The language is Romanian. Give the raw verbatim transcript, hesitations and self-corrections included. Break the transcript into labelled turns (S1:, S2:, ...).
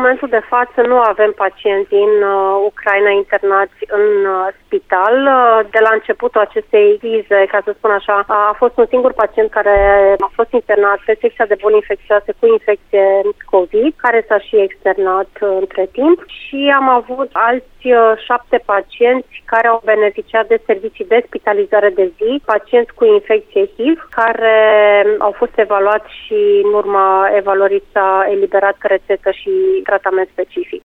S1: momentul de față nu avem pacienți din uh, Ucraina internați în uh, spital. Uh, de la începutul acestei crize, ca să spun așa, a fost un singur pacient care a fost internat pe secția de boli infecțioase cu infecție COVID, care s-a și externat uh, între timp, și am avut alți uh, șapte pacienți care au beneficiat de servicii de spitalizare de zi, pacienți cu infecție H I V, care au fost evaluați și în urma evaluării s-a eliberat rețetă și tratament specific.